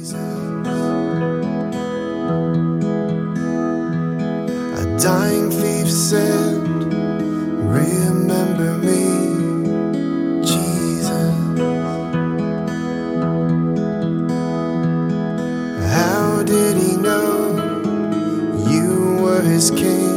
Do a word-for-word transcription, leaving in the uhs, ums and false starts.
A dying thief said, remember me, Jesus. How did he know you were his king?